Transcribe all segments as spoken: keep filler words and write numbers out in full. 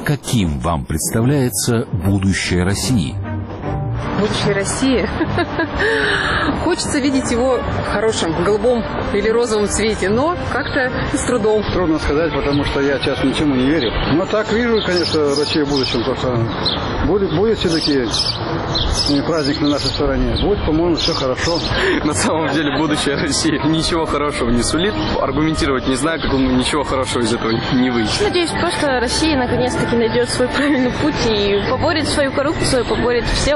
каким вам представляется будущее России? Будущее России? Хочется видеть его в хорошем, голубом или розовом цвете, но как-то с трудом. Трудно сказать, потому что я сейчас ничему не верю. Но так вижу, конечно, Россию в будущем. Только будет, будет все-таки праздник на нашей стороне. Будет, по-моему, все хорошо. На самом деле будущее России ничего хорошего не сулит. Аргументировать не знаю, как он ничего хорошего из этого не выйдет. Надеюсь, просто Россия наконец-таки найдет свой правильный путь и поборет свою коррупцию, поборет все.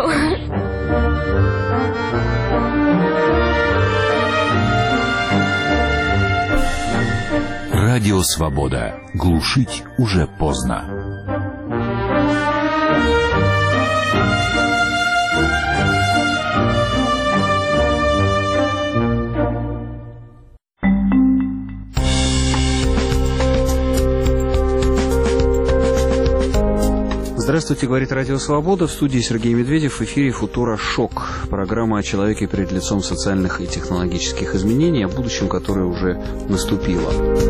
Радио «Свобода». Глушить уже поздно. Здравствуйте, говорит Радио Свобода. В студии Сергей Медведев. В эфире «Футура Шок». Программа о человеке перед лицом социальных и технологических изменений, о будущем, которое уже наступило.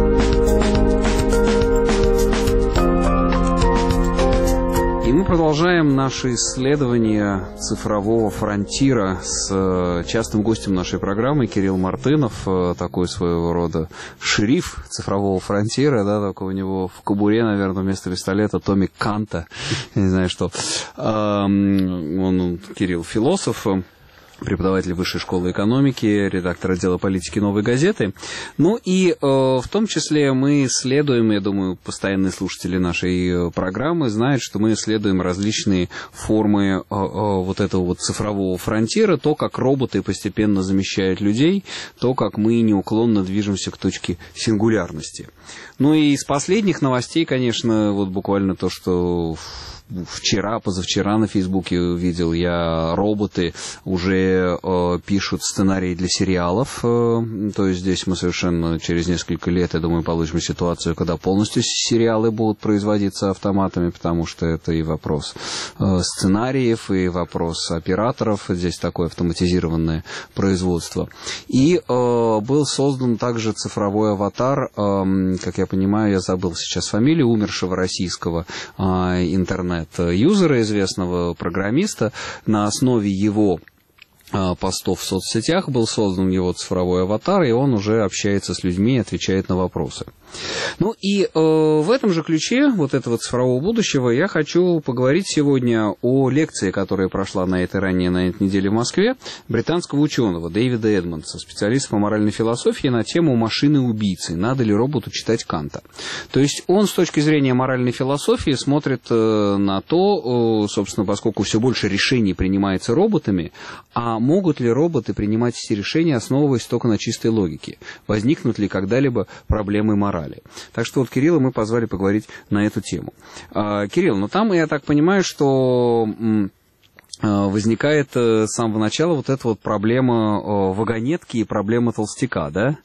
И мы продолжаем наше исследование цифрового фронтира с частым гостем нашей программы Кирилл Мартынов, такой своего рода шериф цифрового фронтира, да, только у него в кобуре, наверное, вместо пистолета томик Канта, я не знаю что. Он, Кирилл, философ, преподаватель Высшей школы экономики, редактор отдела политики «Новой газеты». Ну и э, в том числе мы исследуем, я думаю, постоянные слушатели нашей программы знают, что мы исследуем различные формы э, э, вот этого вот цифрового фронтира, то, как роботы постепенно замещают людей, то, как мы неуклонно движемся к точке сингулярности. Ну и из последних новостей, конечно, вот буквально то, что вчера, позавчера на Фейсбуке увидел я, роботы уже э, пишут сценарии для сериалов. Э, то есть здесь мы совершенно через несколько лет, я думаю, получим ситуацию, когда полностью сериалы будут производиться автоматами, потому что это и вопрос э, сценариев, и вопрос операторов. Здесь такое автоматизированное производство. И э, был создан также цифровой аватар, э, как я понимаю, я забыл сейчас фамилию умершего российского э, интернета, юзера, известного программиста. На основе его постов в соцсетях был создан его цифровой аватар, и он уже общается с людьми и отвечает на вопросы. Ну и э, в этом же ключе вот этого цифрового будущего я хочу поговорить сегодня о лекции, которая прошла на этой ранее на этой неделе в Москве, британского ученого Дэвида Эдмондса, специалиста по моральной философии, на тему «Машины-убийцы. Надо ли роботу читать Канта?». То есть он с точки зрения моральной философии смотрит э, на то, э, собственно, поскольку все больше решений принимается роботами, а могут ли роботы принимать эти решения, основываясь только на чистой логике? Возникнут ли когда-либо проблемы морали? Так что вот Кирилла мы позвали поговорить на эту тему. А, Кирилл, ну там, я так понимаю, что м, возникает с самого начала вот эта вот проблема вагонетки и проблема толстяка, да?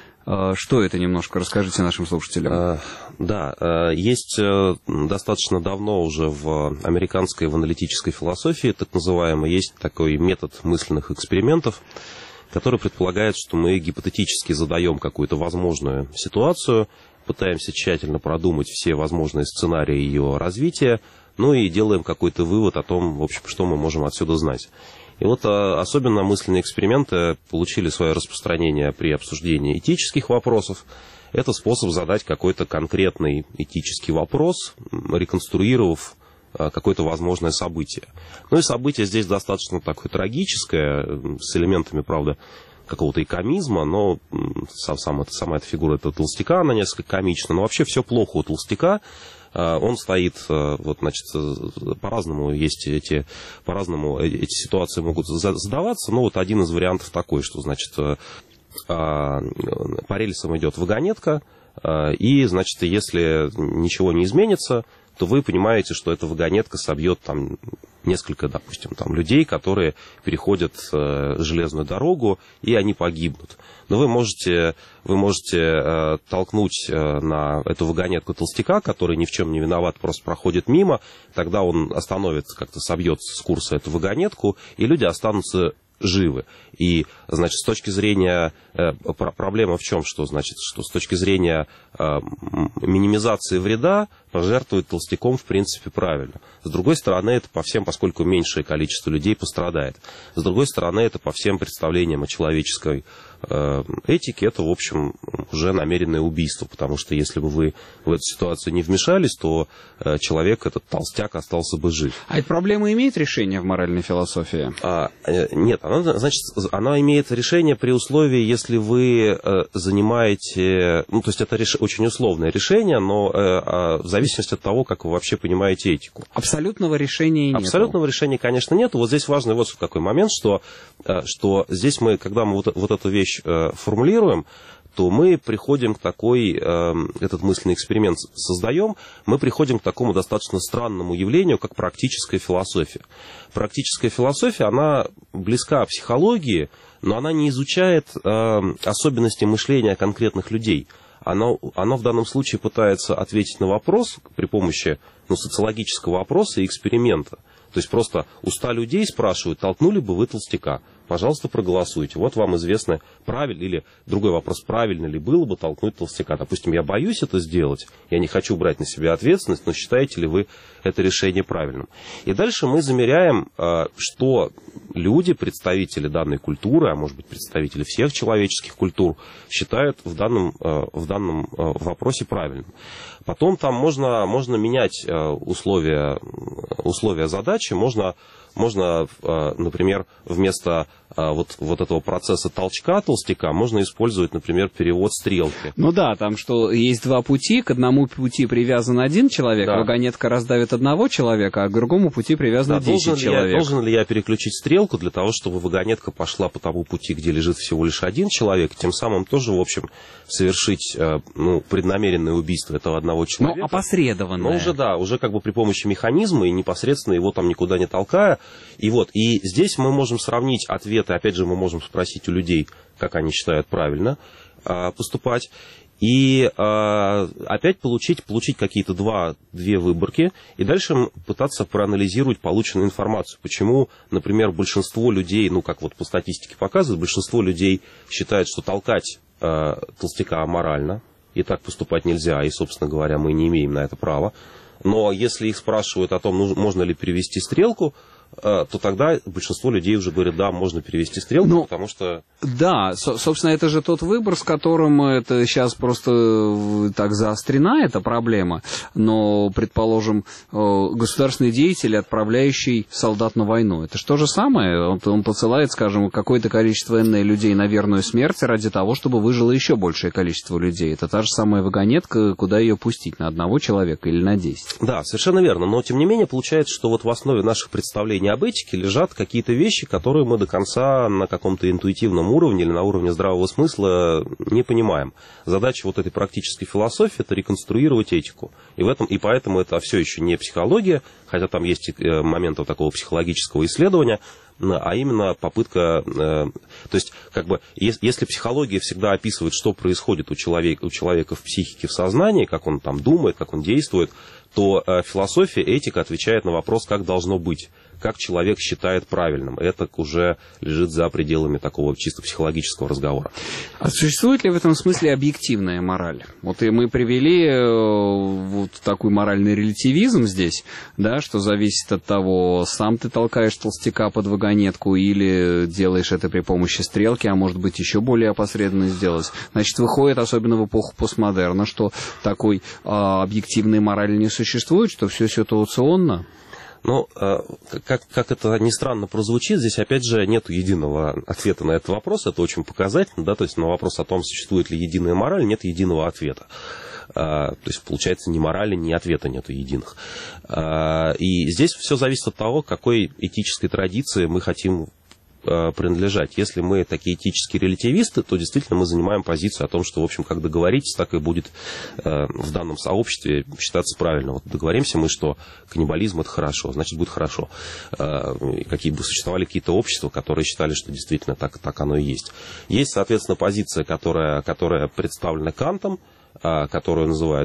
Что это немножко? Расскажите нашим слушателям. Да, есть достаточно давно уже в американской, в аналитической философии, так называемой, есть такой метод мысленных экспериментов, который предполагает, что мы гипотетически задаем какую-то возможную ситуацию, пытаемся тщательно продумать все возможные сценарии ее развития, ну и делаем какой-то вывод о том, в общем, что мы можем отсюда знать. И вот особенно мысленные эксперименты получили свое распространение при обсуждении этических вопросов. Это способ задать какой-то конкретный этический вопрос, реконструировав какое-то возможное событие. Ну и событие здесь достаточно такое трагическое, с элементами, правда, какого-то и комизма, но сам, сам, сама эта фигура этого толстяка, она несколько комична, но вообще все плохо у толстяка. Он стоит, вот, значит, по-разному есть эти, по-разному эти ситуации могут задаваться, но вот один из вариантов такой, что, значит, по рельсам идет вагонетка, и, значит, если ничего не изменится, то вы понимаете, что эта вагонетка собьет там несколько, допустим, там, людей, которые переходят э, железную дорогу, и они погибнут. Но вы можете, вы можете э, толкнуть э, на эту вагонетку толстяка, который ни в чем не виноват, просто проходит мимо, тогда он остановится, как-то собьет с курса эту вагонетку, и люди останутся живы. И, значит, с точки зрения, э, проблема в чем, что, значит, что с точки зрения э, минимизации вреда пожертвовать толстяком, в принципе, правильно. С другой стороны, это по всем, поскольку меньшее количество людей пострадает. С другой стороны, это по всем представлениям о человеческой э, этике, это, в общем, уже намеренное убийство, потому что если бы вы в эту ситуацию не вмешались, то э, человек, этот толстяк, остался бы жив. А эта проблема имеет решение в моральной философии? А, э, нет, она, значит, она имеет решение при условии, если вы э, занимаете... Ну, то есть это реш... очень условное решение, но э, в зависимости от того, как вы вообще понимаете этику. Абсолютного решения нет. Абсолютного решения, конечно, нет. Вот здесь важный вот такой момент, что, э, что здесь мы, когда мы вот, вот эту вещь э, формулируем, то мы приходим к такой, э, этот мысленный эксперимент создаем, мы приходим к такому достаточно странному явлению, как практическая философия. Практическая философия, она близка психологии, но она не изучает э, особенности мышления конкретных людей. Она, она в данном случае пытается ответить на вопрос при помощи ну, социологического опроса и эксперимента. То есть просто у ста людей спрашивают, толкнули бы вы толстяка? Пожалуйста, проголосуйте. Вот вам известно, правильно, или другой вопрос, правильно ли было бы толкнуть толстяка. Допустим, я боюсь это сделать, я не хочу брать на себя ответственность, но считаете ли вы это решение правильным? И дальше мы замеряем, что люди, представители данной культуры, а может быть представители всех человеческих культур, считают в данном, в данном вопросе правильным. Потом там можно, можно менять условия, условия задачи, можно, можно, например, вместо вот, вот этого процесса толчка толстяка можно использовать, например, перевод стрелки. Ну да, там что, есть два пути, к одному пути привязан один человек, да. Вагонетка раздавит одного человека, а к другому пути привязано да, десять должен человек. Ли я, должен ли я переключить стрелку для того, чтобы вагонетка пошла по тому пути, где лежит всего лишь один человек, тем самым тоже, в общем, совершить ну, преднамеренное убийство этого одного человека. Ну, опосредованное. Но уже, да, уже как бы при помощи механизма и непосредственно его там никуда не толкая. И вот, и здесь мы можем сравнить ответы, опять же, мы можем спросить у людей, как они считают правильно а, поступать, и а, опять получить, получить какие-то два, две выборки, и дальше пытаться проанализировать полученную информацию. Почему, например, большинство людей, ну, как вот по статистике показывает, большинство людей считает, что толкать а, толстяка аморально, и так поступать нельзя, и, собственно говоря, мы не имеем на это права. Но если их спрашивают о том, можно ли перевести стрелку, то тогда большинство людей уже говорят, да, можно перевести стрелку, ну, потому что... Да, со- собственно, это же тот выбор, с которым это сейчас просто так заострена эта проблема. Но, предположим, государственный деятель, отправляющий солдат на войну, это же то же самое. Он, он посылает, скажем, какое-то количество энное людей на верную смерть ради того, чтобы выжило еще большее количество людей. Это та же самая вагонетка, куда ее пустить, на одного человека или на десять. Да, совершенно верно. Но, тем не менее, получается, что вот в основе наших представлений об этике лежат какие-то вещи, которые мы до конца на каком-то интуитивном уровне или на уровне здравого смысла не понимаем. Задача вот этой практической философии – это реконструировать этику. И, в этом, и поэтому это все еще не психология, хотя там есть моменты такого психологического исследования, а именно попытка... То есть, как бы, если психология всегда описывает, что происходит у человека, у человека в психике, в сознании, как он там думает, как он действует, то философия, этика отвечает на вопрос, как должно быть, как человек считает правильным. Это уже лежит за пределами такого чисто психологического разговора. А существует ли в этом смысле объективная мораль? Вот и мы привели вот такой моральный релятивизм здесь, да, что зависит от того, сам ты толкаешь толстяка под вагонетку или делаешь это при помощи стрелки, а может быть еще более опосредованно сделать. Значит, выходит, особенно в эпоху постмодерна, что такой а, объективной морали не существует, что все ситуационно. Ну, как, как это ни странно прозвучит, здесь, опять же, нет единого ответа на этот вопрос. Это очень показательно, да, то есть на вопрос о том, существует ли единая мораль, нет единого ответа. То есть, получается, ни морали, ни ответа нету единых. И здесь все зависит от того, к какой этической традиции мы хотим принадлежать. Если мы такие этические релятивисты, то действительно мы занимаем позицию о том, что, в общем, как договоритесь, так и будет э, в данном сообществе считаться правильно. Вот договоримся мы, что каннибализм – это хорошо, значит, будет хорошо. Э, какие бы существовали какие-то общества, которые считали, что действительно так, так оно и есть. Есть, соответственно, позиция, которая, которая представлена Кантом, э, которую называют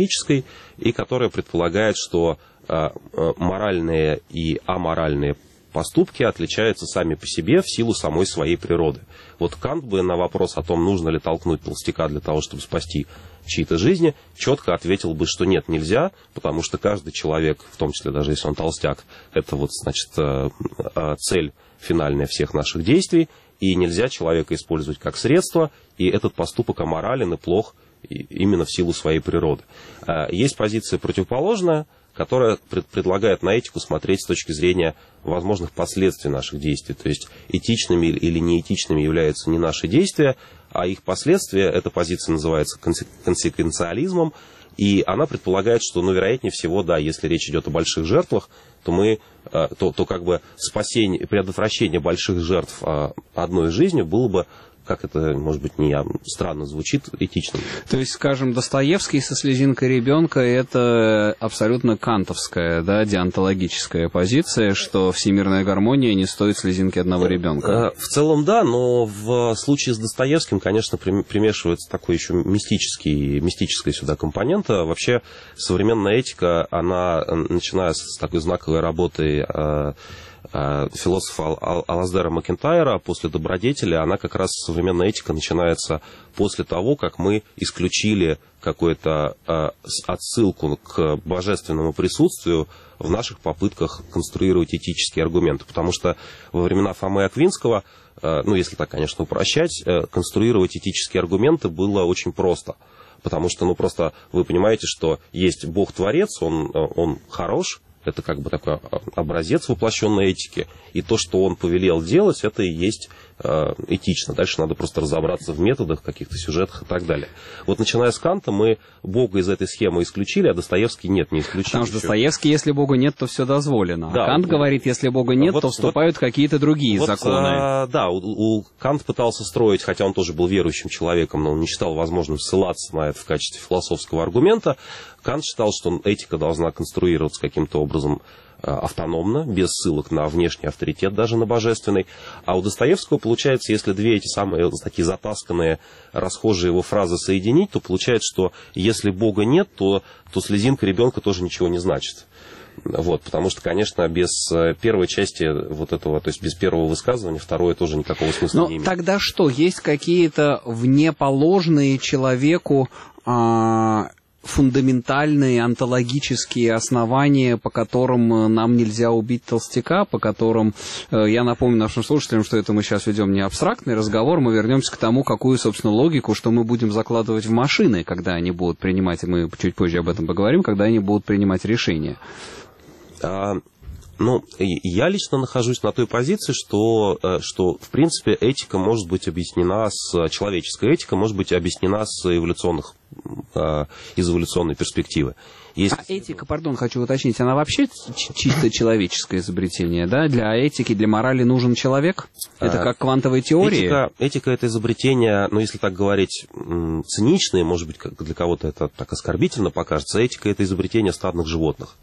деонтологической, и которая предполагает, что э, моральные и аморальные поступки отличаются сами по себе в силу самой своей природы. Вот Кант бы на вопрос о том, нужно ли толкнуть толстяка для того, чтобы спасти чьи-то жизни, четко ответил бы, что нет, нельзя, потому что каждый человек, в том числе даже если он толстяк, это вот, значит, цель финальная всех наших действий, и нельзя человека использовать как средство, и этот поступок аморален и плох именно в силу своей природы. Есть позиция противоположная, которая предлагает на этику смотреть с точки зрения возможных последствий наших действий. То есть этичными или неэтичными являются не наши действия, а их последствия. Эта позиция называется консеквенциализмом, и она предполагает, что, ну, вероятнее всего, да, если речь идет о больших жертвах, то мы, то, то как бы спасение, предотвращение больших жертв одной жизнью было бы, как это, может быть, не странно звучит, этичным. То есть, скажем, Достоевский со «Слезинкой ребенка» — это абсолютно кантовская, да, деонтологическая позиция, что всемирная гармония не стоит слезинки одного ребенка. В целом, да, но в случае с Достоевским, конечно, примешивается такой еще мистический, мистическая сюда компонента. Вообще, современная этика, она, начиная с такой знаковой работы философа Алаздера Макентайра после добродетели, она как раз, современная этика, начинается после того, как мы исключили какую-то отсылку к божественному присутствию в наших попытках конструировать этические аргументы. Потому что во времена Фомы Аквинского, ну, если так, конечно, упрощать, конструировать этические аргументы было очень просто. Потому что, ну, просто вы понимаете, что есть Бог-творец, он, он хорош, это как бы такой образец воплощенной этики. И то, что он повелел делать, это и есть э, этично. Дальше надо просто разобраться в методах, каких-то сюжетах и так далее. Вот начиная с Канта мы Бога из этой схемы исключили, а Достоевский нет, не исключили. Потому что Достоевский, если Бога нет, то все дозволено. Да, а Кант вот, говорит, если Бога нет, вот, то вступают вот, какие-то другие вот, законы. А, да, у, у Кант пытался строить, хотя он тоже был верующим человеком, но он не считал возможным ссылаться на это в качестве философского аргумента. Кант считал, что этика должна конструироваться каким-то образом автономно, без ссылок на внешний авторитет, даже на божественный. А у Достоевского получается, если две эти самые такие затасканные, расхожие его фразы соединить, то получается, что если Бога нет, то, то слезинка ребенка тоже ничего не значит. Вот, потому что, конечно, без первой части вот этого, то есть без первого высказывания, второе тоже никакого смысла Но не имеет. Тогда что, есть какие-то внеположные человеку а... фундаментальные онтологические основания, по которым нам нельзя убить толстяка, по которым, я напомню нашим слушателям, что это мы сейчас ведем не абстрактный разговор, мы вернемся к тому, какую, собственно, логику, что мы будем закладывать в машины, когда они будут принимать, и мы чуть позже об этом поговорим, когда они будут принимать решения. А... Ну, я лично нахожусь на той позиции, что, что, в принципе, этика может быть объяснена, с, человеческая этика может быть объяснена с эволюционных, из эволюционной перспективы. Есть... А этика, пардон, хочу уточнить, она вообще чисто человеческое изобретение, да? Для этики, для морали нужен человек? Это как квантовая теория? Этика, этика – это изобретение, ну, если так говорить, циничное, может быть, для кого-то это так оскорбительно покажется, этика – это изобретение стадных животных.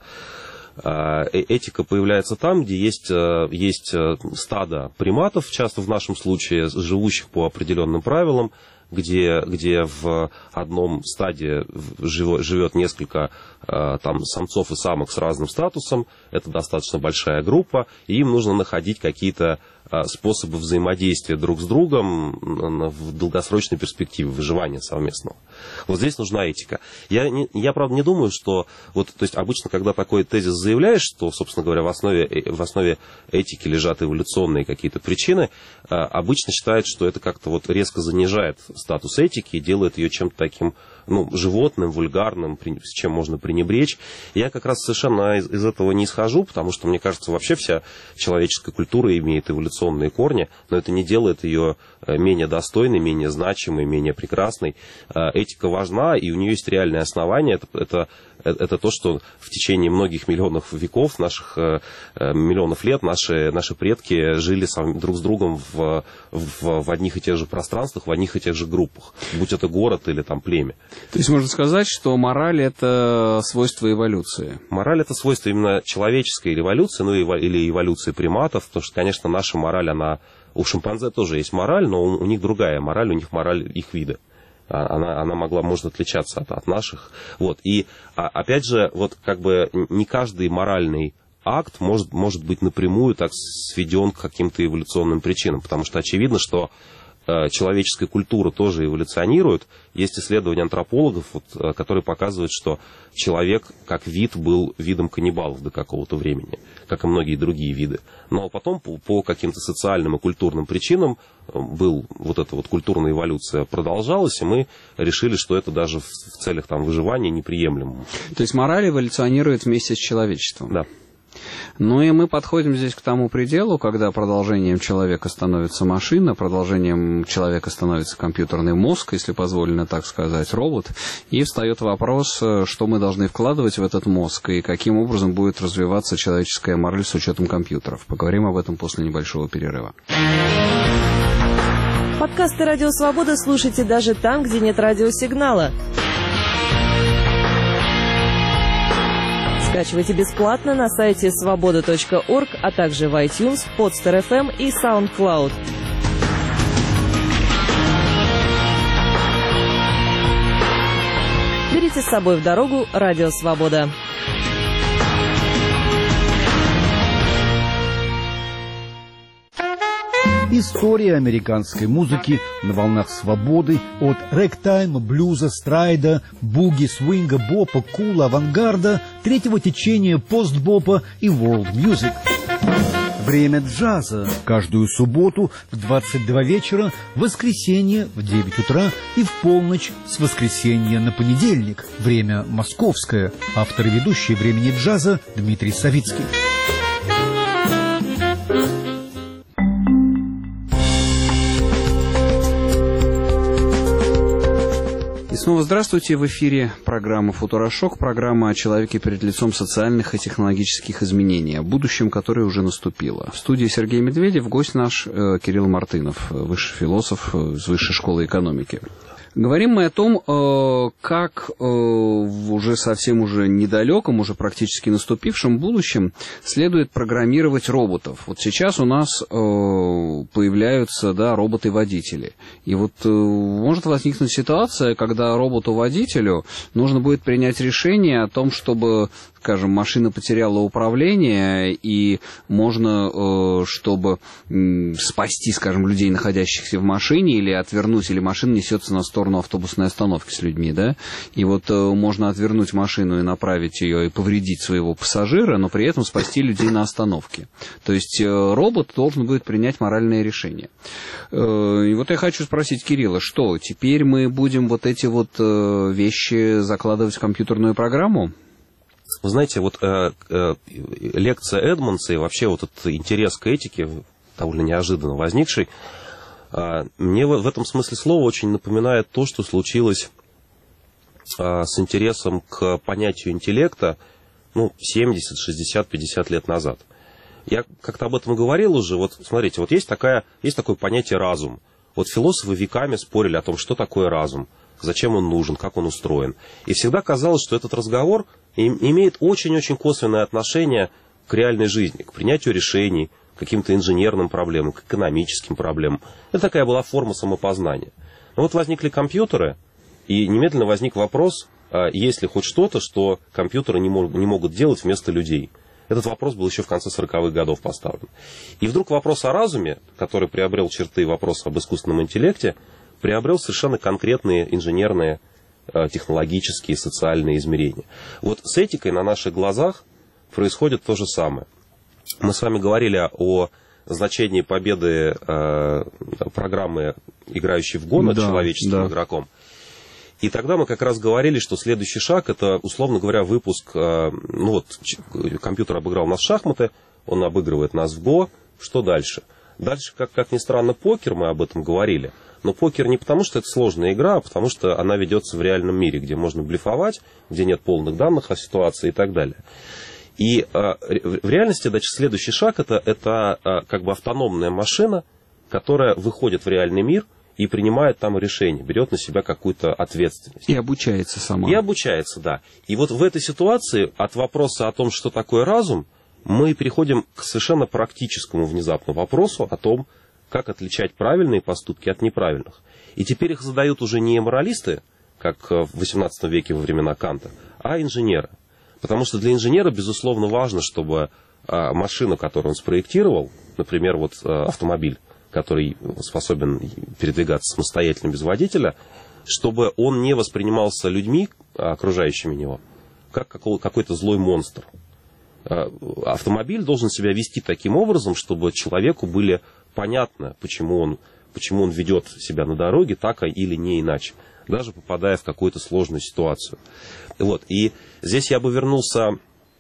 Этика появляется там, где есть, есть стадо приматов, часто в нашем случае, живущих по определенным правилам, где, где в одном стаде живет несколько там, самцов и самок с разным статусом, это достаточно большая группа, и им нужно находить какие-то способы взаимодействия друг с другом в долгосрочной перспективе выживания совместного. Вот здесь нужна этика. Я, не, я правда, не думаю, что... Вот, то есть, обычно, когда такой тезис заявляешь, что, собственно говоря, в основе, в основе этики лежат эволюционные какие-то причины, обычно считают, что это как-то вот резко занижает статус этики и делает ее чем-то таким, ну, животным, вульгарным, с чем можно пренебречь. Я как раз совершенно из, из этого не исхожу, потому что, мне кажется, вообще вся человеческая культура имеет эволюционные корни, но это не делает ее менее достойной, менее значимой, менее прекрасной. Этика важна, и у нее есть реальное основание. Это, это, это то, что в течение многих миллионов веков, наших миллионов лет, наши, наши предки жили сам, друг с другом в, в, в одних и тех же пространствах, в одних и тех же группах, будь это город или там племя. То есть можно сказать, что мораль – это свойство эволюции? Мораль – это свойство именно человеческой эволюции, ну или эволюции приматов, потому что, конечно, наша мораль, она... У шимпанзе тоже есть мораль, но у, у них другая мораль, у них мораль их вида. Она, она могла, может отличаться от, от наших. Вот. И, а, опять же, вот как бы не каждый моральный акт может, может быть напрямую так сведен к каким-то эволюционным причинам, потому что очевидно, что человеческая культура тоже эволюционирует. Есть исследования антропологов, вот, которые показывают, что человек как вид был видом каннибалов до какого-то времени, как и многие другие виды. Но потом по, по каким-то социальным и культурным причинам был, вот эта вот культурная эволюция продолжалась, и мы решили, что это даже в, в целях там, выживания неприемлемо. То есть мораль эволюционирует вместе с человечеством? Да. Ну и мы подходим здесь к тому пределу, когда продолжением человека становится машина, продолжением человека становится компьютерный мозг, если позволено так сказать, робот. И встает вопрос, что мы должны вкладывать в этот мозг и каким образом будет развиваться человеческая мораль с учетом компьютеров. Поговорим об этом после небольшого перерыва. Подкасты «Радио Свобода» слушайте даже там, где нет радиосигнала. Скачивайте бесплатно на сайте свобода точка орг, а также в iTunes, Podster эф эм и SoundCloud. Берите с собой в дорогу «Радио Свобода». История американской музыки на волнах свободы от рэгтайма, блюза, страйда, буги, свинга, бопа, кула, авангарда, третьего течения постбопа и world music. Время джаза каждую субботу в двадцать два вечера, в воскресенье в девять утра и в полночь с воскресенья на понедельник. Время московское. Автор и ведущий «Времени джаза» Дмитрий Савицкий. Снова здравствуйте. В эфире программа «Футурошок», программа о человеке перед лицом социальных и технологических изменений, о будущем, которое уже наступило. В студии Сергей Медведев, гость наш э, Кирилл Мартынов, высший философ из Высшей школы экономики. Говорим мы о том, э, как э, в уже совсем уже недалеком, уже практически наступившем будущем следует программировать роботов. Вот сейчас у нас э, появляются, да, роботы-водители. И вот э, может возникнуть ситуация, когда роботу-водителю нужно будет принять решение о том, чтобы, скажем, машина потеряла управление, и можно, э, чтобы э, спасти, скажем, людей, находящихся в машине, или отвернуть, или машина несется на сторону автобусной остановки с людьми, да, и вот э, можно отвернуть машину и направить ее и повредить своего пассажира, но при этом спасти людей на остановке. То есть э, робот должен будет принять моральное решение. Э, и вот я хочу спросить Кирилла, что теперь мы будем вот эти вот э, вещи закладывать в компьютерную программу? Вы знаете, вот э, э, лекция Эдмонса и вообще вот этот интерес к этике, довольно неожиданно возникший, э, мне в, в этом смысле слова очень напоминает то, что случилось э, с интересом к понятию интеллекта, ну, семьдесят, шестьдесят, пятьдесят лет назад. Я как-то об этом говорил уже. Вот смотрите, вот есть, такая, есть такое понятие разум. Вот философы веками спорили о том, что такое разум, зачем он нужен, как он устроен. И всегда казалось, что этот разговор имеет очень-очень косвенное отношение к реальной жизни, к принятию решений, к каким-то инженерным проблемам, к экономическим проблемам. Это такая была форма самопознания. Но вот возникли компьютеры, и немедленно возник вопрос, есть ли хоть что-то, что компьютеры не могут делать вместо людей. Этот вопрос был еще в конце сороковых годов поставлен. И вдруг вопрос о разуме, который приобрел черты вопроса об искусственном интеллекте, приобрел совершенно конкретные инженерные, технологические, социальные измерения. Вот с этикой на наших глазах происходит то же самое. Мы с вами говорили о значении победы э, программы, играющей в го над да, человеческим да. игроком. И тогда мы как раз говорили, что следующий шаг — это, условно говоря, выпуск... Э, ну вот, компьютер обыграл нас в шахматы, он обыгрывает нас в го. Что дальше? Дальше, как, как ни странно, покер, мы об этом говорили. Но покер не потому, что это сложная игра, а потому что она ведется в реальном мире, где можно блефовать, где нет полных данных о ситуации и так далее. И а, в реальности, значит, следующий шаг это, это а, как бы автономная машина, которая выходит в реальный мир и принимает там решения, берет на себя какую-то ответственность. И обучается сама. И обучается, да. И вот в этой ситуации от вопроса о том, что такое разум, мы переходим к совершенно практическому внезапно вопросу о том, как отличать правильные поступки от неправильных. И теперь их задают уже не моралисты, как в восемнадцатом веке во времена Канта, а инженеры. Потому что для инженера, безусловно, важно, чтобы машину, которую он спроектировал, например, вот автомобиль, который способен передвигаться самостоятельно без водителя, чтобы он не воспринимался людьми, окружающими него, как какой-то злой монстр. Автомобиль должен себя вести таким образом, чтобы человеку было понятно, почему он, почему он ведет себя на дороге так или не иначе, даже попадая в какую-то сложную ситуацию. Вот. И здесь я бы вернулся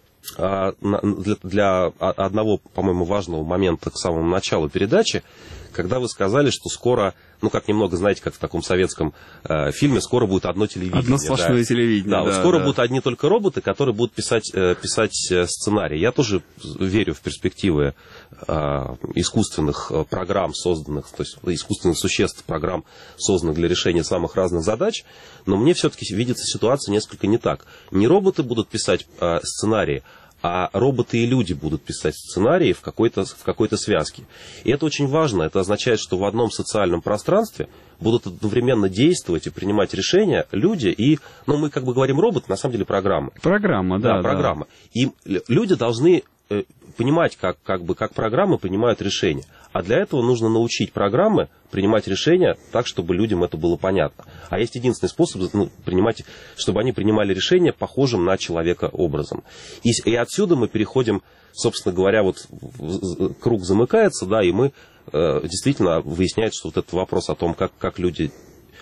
а, для, для одного, по-моему, важного момента к самому началу передачи, когда вы сказали, что скоро, ну, как немного, знаете, как в таком советском э, фильме, скоро будет одно телевидение. Одно сплошное да. телевидение. Да, да, скоро да. будут одни только роботы, которые будут писать, э, писать сценарии. Я тоже верю в перспективы э, искусственных программ, созданных, то есть искусственных существ, программ, созданных для решения самых разных задач, но мне все-таки видится ситуация несколько не так. Не роботы будут писать э, сценарии, а роботы и люди будут писать сценарии в какой-то, в какой-то связке. И это очень важно. Это означает, что в одном социальном пространстве будут одновременно действовать и принимать решения люди и, ну, мы как бы говорим роботы, на самом деле программы. Программа, да. Да, программа. Да. И люди должны понимать, как, как, бы, как программы принимают решения. А для этого нужно научить программы принимать решения так, чтобы людям это было понятно. А есть единственный способ, ну, принимать, чтобы они принимали решения похожим на человека образом. И, и отсюда мы переходим, собственно говоря, вот круг замыкается, да, и мы э, действительно выясняется, что вот этот вопрос о том, как, как люди,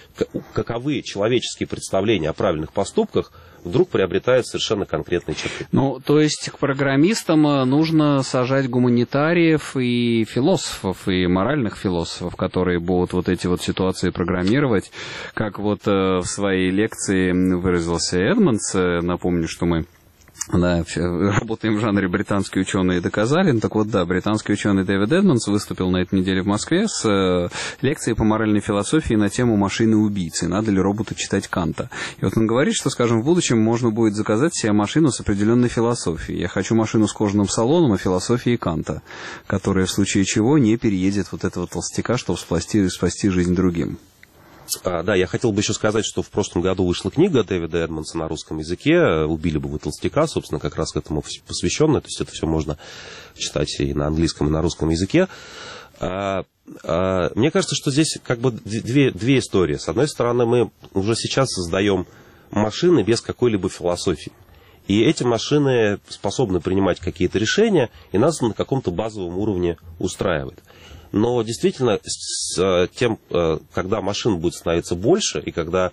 каковы человеческие представления о правильных поступках, вдруг приобретает совершенно конкретные черты. Ну, то есть к программистам нужно сажать гуманитариев и философов, и моральных философов, которые будут вот эти вот ситуации программировать. Как вот в своей лекции выразился Эдмондс, напомню, что мы... Да, работаем в жанре «Британские ученые доказали». Ну, так вот, да, британский ученый Дэвид Эдмондс выступил на этой неделе в Москве с э, лекцией по моральной философии на тему машины-убийцы. Надо ли роботу читать Канта? И вот он говорит, что, скажем, в будущем можно будет заказать себе машину с определенной философией. Я хочу машину с кожаным салоном и философией Канта, которая в случае чего не переедет вот этого толстяка, чтобы спасти, спасти жизнь другим. А, да, я хотел бы еще сказать, что в прошлом году вышла книга Дэвида Эдмондса на русском языке «Убили бы вы толстяка», собственно, как раз к этому посвященная, то есть это все можно читать и на английском, и на русском языке. А, а, мне кажется, что здесь как бы две, две истории. С одной стороны, мы уже сейчас создаем машины без какой-либо философии. И эти машины способны принимать какие-то решения, и нас на каком-то базовом уровне устраивает. Но действительно, с тем, когда машин будет становиться больше, и когда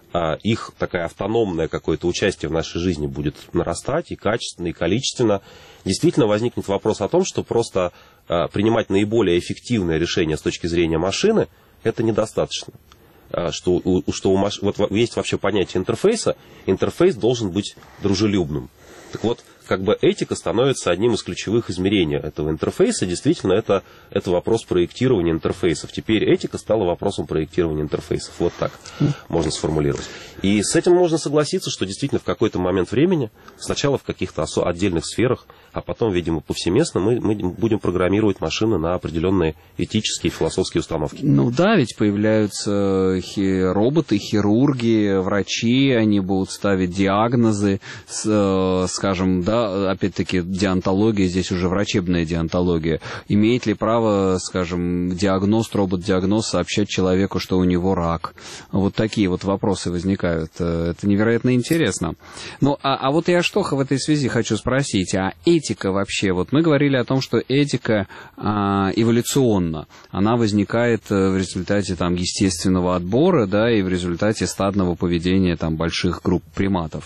их такая автономное какое-то участие в нашей жизни будет нарастать и качественно, и количественно, действительно возникнет вопрос о том, что просто принимать наиболее эффективное решение с точки зрения машины, это недостаточно. Что, что у маш... вот есть вообще понятие интерфейса, интерфейс должен быть дружелюбным. Так вот, как бы этика становится одним из ключевых измерений этого интерфейса. Действительно, это, это вопрос проектирования интерфейсов. Теперь этика стала вопросом проектирования интерфейсов. Вот так можно сформулировать. И с этим можно согласиться, что действительно в какой-то момент времени, сначала в каких-то отдельных сферах, а потом, видимо, повсеместно, мы, мы будем программировать машины на определенные этические и философские установки. Ну да, ведь появляются хи- роботы, хирурги, врачи, они будут ставить диагнозы, с, э, скажем, да, опять-таки диантология, здесь уже врачебная диантология. Имеет ли право, скажем, диагност, робот-диагност сообщать человеку, что у него рак? Вот такие вот вопросы возникают. Это невероятно интересно. Ну, а, а вот я что в этой связи хочу спросить, а этика вообще, вот мы говорили о том, что этика а, эволюционна, она возникает в результате там естественного отбора, да, и в результате стадного поведения там больших групп приматов.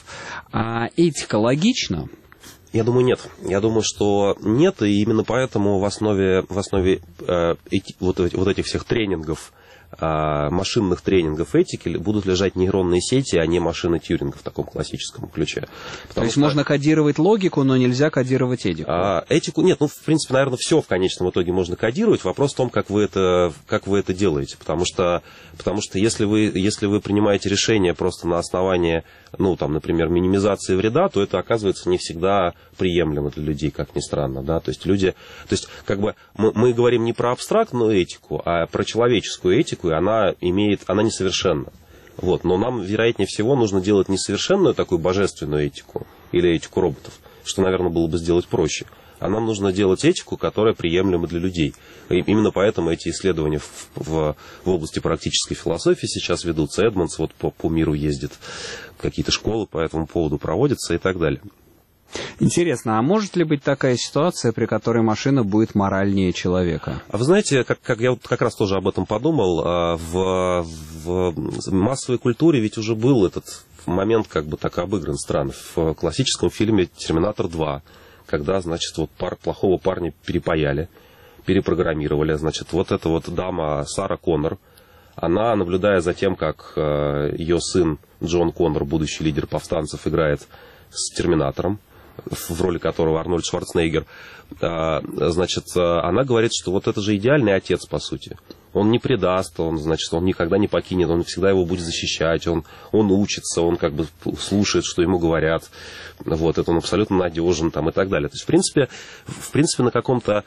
А этика логична? Я думаю, нет. Я думаю, что нет, и именно поэтому в основе, в основе э, эти, вот, вот этих всех тренингов, э, машинных тренингов этики будут лежать нейронные сети, а не машины Тьюринга в таком классическом ключе. Потому То есть что, можно кодировать логику, но нельзя кодировать этику? А, этику нет, ну, в принципе, наверное, все в конечном итоге можно кодировать. Вопрос в том, как вы это, как вы это делаете. Потому что, потому что если вы, если вы принимаете решение просто на основании, ну, там, например, минимизации вреда, то это оказывается не всегда приемлемо для людей, как ни странно, да, то есть люди, то есть как бы мы, мы говорим не про абстрактную этику, а про человеческую этику, и она имеет, она несовершенна, вот, но нам, вероятнее всего, нужно делать несовершенную такую божественную этику или этику роботов, что, наверное, было бы сделать проще, а нам нужно делать этику, которая приемлема для людей. И именно поэтому эти исследования в, в, в области практической философии сейчас ведутся. Эдмондс вот по, по миру ездит, какие-то школы по этому поводу проводятся и так далее. Интересно, а может ли быть такая ситуация, при которой машина будет моральнее человека? А вы знаете, как, как я вот как раз тоже об этом подумал, в, в массовой культуре ведь уже был этот момент как бы так обыгран странно. В классическом фильме «Терминатор два», когда, значит, вот пар, плохого парня перепаяли, перепрограммировали, значит, вот эта вот дама Сара Коннор, она, наблюдая за тем, как ее сын Джон Коннор, будущий лидер повстанцев, играет с Терминатором, в роли которого Арнольд Шварценеггер, значит, она говорит, что вот это же идеальный отец, по сути. Он не предаст, он, значит, он никогда не покинет, он всегда его будет защищать, он, он учится, он как бы слушает, что ему говорят, вот, это он абсолютно надежен там, и так далее. То есть, в принципе, в принципе на каком-то...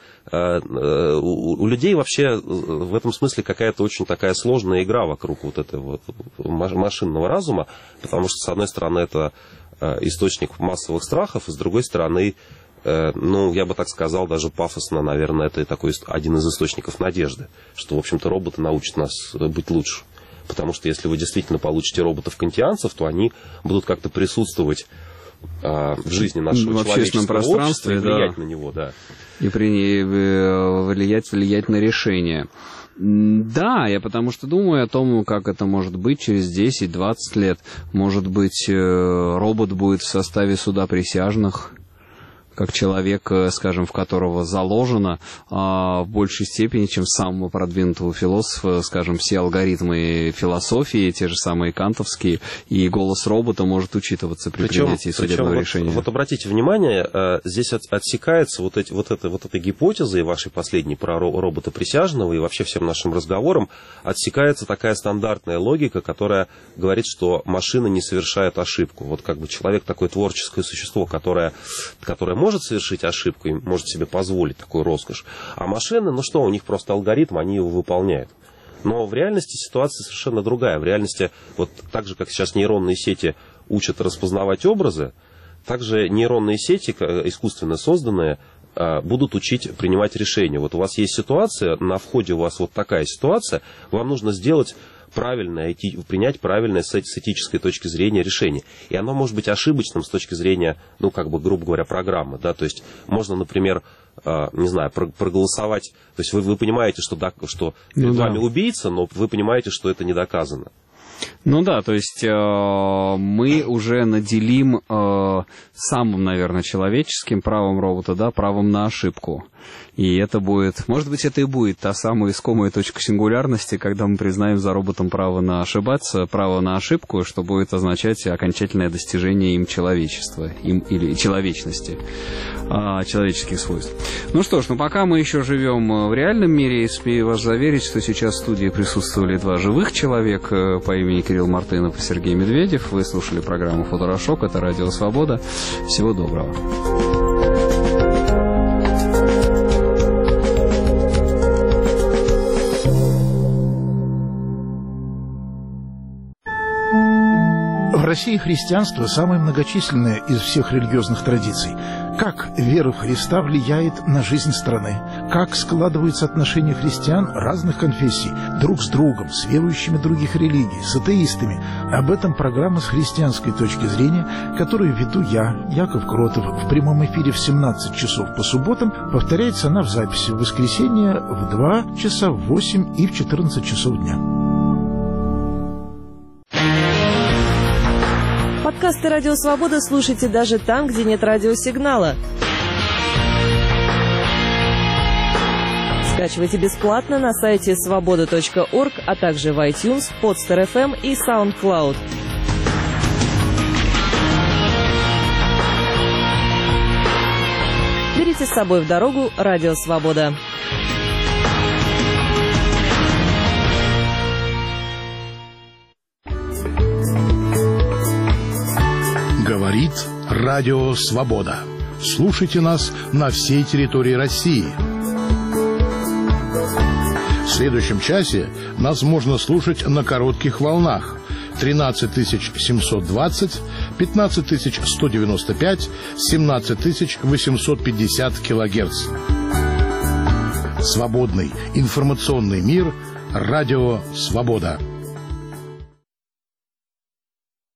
У, у людей вообще в этом смысле какая-то очень такая сложная игра вокруг вот этого вот машинного разума, потому что, с одной стороны, это источник массовых страхов, и с другой стороны, ну, я бы так сказал, даже пафосно, наверное, это такой один из источников надежды, что, в общем-то, роботы научат нас быть лучше. Потому что если вы действительно получите роботов-кантианцев, то они будут как-то присутствовать а, в жизни нашего в общественном пространстве, общества и влиять да. на него, да. И при, влиять, влиять на решение. Да, я потому что думаю о том, как это может быть через десять-двадцать лет. Может быть, робот будет в составе суда присяжных, как человек, скажем, в которого заложено а, в большей степени, чем самого продвинутого философа, скажем, все алгоритмы философии, те же самые кантовские, и голос робота может учитываться при причем, принятии судебного причем решения. Вот, вот обратите внимание, здесь от, отсекается вот, эти, вот, это, вот этой гипотезой вашей последней про робота присяжного и вообще всем нашим разговорам отсекается такая стандартная логика, которая говорит, что машина не совершает ошибку. Вот как бы человек такое творческое существо, которое, которое может совершить ошибку и может себе позволить такую роскошь. А машины, ну что, у них просто алгоритм, они его выполняют. Но в реальности ситуация совершенно другая. В реальности, вот так же, как сейчас нейронные сети учат распознавать образы, также нейронные сети, искусственно созданные, будут учить принимать решения. Вот у вас есть ситуация, на входе у вас вот такая ситуация, вам нужно сделать правильное, принять правильное с этической точки зрения решение. И оно может быть ошибочным с точки зрения, ну, как бы, грубо говоря, программы. Да? То есть можно, например, не знаю, проголосовать. То есть вы, вы понимаете, что, да, что перед ну, вами да. убийца, но вы понимаете, что это не доказано. Ну да, то есть э, мы уже наделим э, самым, наверное, человеческим правом робота, да, правом на ошибку. И это будет, может быть, это и будет та самая искомая точка сингулярности, когда мы признаем за роботом право на ошибаться, право на ошибку, что будет означать окончательное достижение им человечества, им или человечности, э, человеческих свойств. Ну что ж, ну пока мы еще живем в реальном мире, смею вас заверить, что сейчас в студии присутствовали два живых человека по имени Кирилл Мартынов и Сергей Медведев. Вы слушали программу «Футурошок». Это Радио Свобода. Всего доброго. В России христианство самое многочисленное из всех религиозных традиций. Как вера в Христа влияет на жизнь страны? Как складываются отношения христиан разных конфессий друг с другом, с верующими других религий, с атеистами? Об этом программа с христианской точки зрения, которую веду я, Яков Кротов, в прямом эфире в семнадцать часов по субботам. Повторяется она в записи в воскресенье в два часа, в восемь и в четырнадцать часов дня. Подкасты «Радио Свобода» слушайте даже там, где нет радиосигнала. Скачивайте бесплатно на сайте свобода точка орг, а также в iTunes, Podster эф эм и SoundCloud. Берите с собой в дорогу «Радио Свобода». Говорит Радио Свобода. Слушайте нас на всей территории России. В следующем часе нас можно слушать на коротких волнах. тринадцать тысяч семьсот двадцать, пятнадцать тысяч сто девяносто пять, семнадцать тысяч восемьсот пятьдесят килогерц. Свободный информационный мир. Радио «Свобода».